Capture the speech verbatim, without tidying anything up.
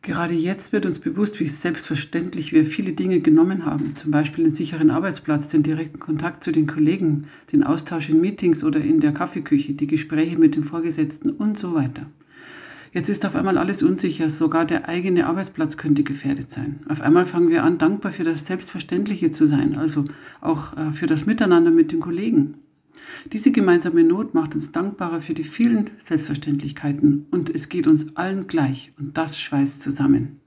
Gerade jetzt wird uns bewusst, wie selbstverständlich wir viele Dinge genommen haben, zum Beispiel den sicheren Arbeitsplatz, den direkten Kontakt zu den Kollegen, den Austausch in Meetings oder in der Kaffeeküche, die Gespräche mit dem Vorgesetzten und so weiter. Jetzt ist auf einmal alles unsicher, sogar der eigene Arbeitsplatz könnte gefährdet sein. Auf einmal fangen wir an, dankbar für das Selbstverständliche zu sein, also auch äh, für das Miteinander mit den Kollegen. Diese gemeinsame Not macht uns dankbarer für die vielen Selbstverständlichkeiten und es geht uns allen gleich und das schweißt zusammen.